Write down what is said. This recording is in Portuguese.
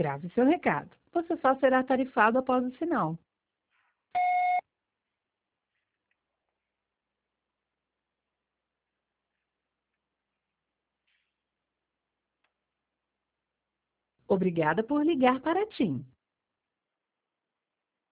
Grave seu recado. Você só será tarifado após o sinal. Obrigada por ligar para a TIM.